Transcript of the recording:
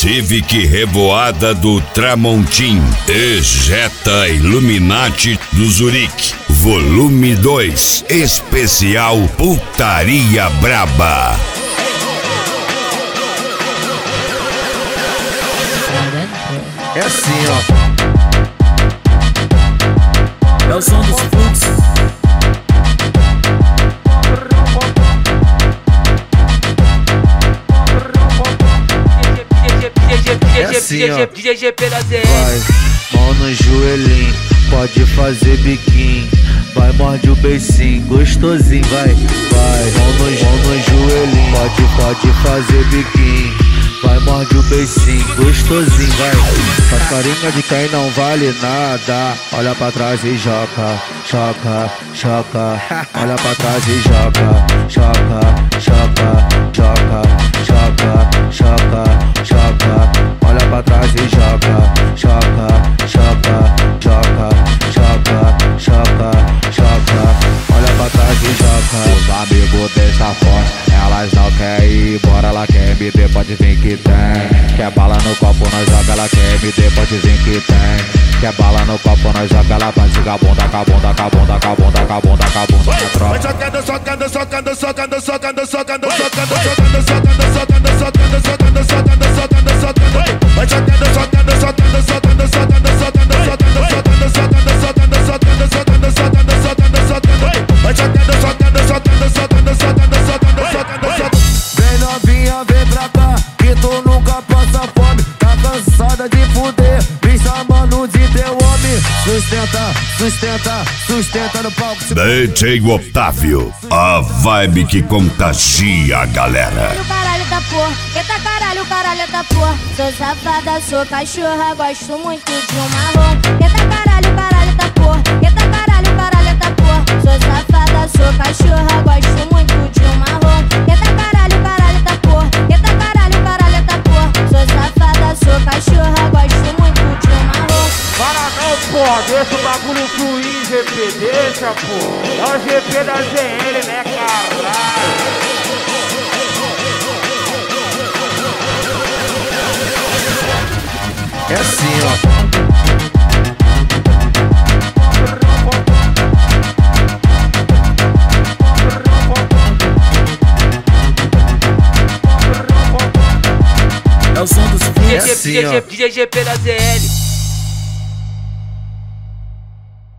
Civic Revoada do Tramontim e Jetta Illuminati do Zurique. Volume 2, especial Putaria Braba. É assim, ó. É o som dos fluxos. É assim, ó. GGP da ZL. Vai, mão no joelhinho, pode fazer biquinho. Vai, morde o beicinho, gostosinho, vai. Vai, mão no joelhinho, pode fazer biquinho. Vai, morde o beicinho, gostosinho, vai. Faz carinha de quem não vale nada. Olha pra trás e joga, joga, joga. Olha pra trás e joga, joga, joga, joga, joga, joga, joga. Olha pra trás e joga, joga, joga, joga, joga, joga, joga. Olha pra trás e joga. Os amigos dessa forte, elas não querem ir embora, ela quer me der, pode vir que tem. Quer bala no copo, nós joga, ela quer me der, pode vir que tem. Quer bala no copo, nós joga, ela vai jogar bunda, com a bunda, com a bunda, com a bunda, com a bunda, com a bunda na tropa. Vai socando, socando, socando, socando, socando, socando, socando, socando, socando, socando, socando, socando, socando, socando, socando. Vai socando, socando, socando, socando, socando, socando, socando, socando, socando, socando, socando, socando, socando, socando, socando. Vai socando, socando, socando, socando, socando, socando, socando, socando. Vem novinha, vem pra cá, que tu nunca passa fome. Tá cansada de fuder, me chamando de teu homem. Sustenta, sustenta, sustenta no palco. DJ Otávio, a vibe que contagia a galera. Caralho da porra, eita caralho da porra. Sou safada, sou cachorra, gosto muito de um marrom. Eita caralho da porra, eita caralho da porra. Sou safada, sou cachorra, gosto muito de um marrom. Eita caralho da porra, eita caralho da porra. Sou safada, sou cachorra, gosto muito de um marrom. Para não, porra, deixa o bagulho fluir, GP, deixa, porra. É o GP da ZL, né, caralho? É assim, ó. É o som dos fluxos. É assim, ó. GGP da ZL.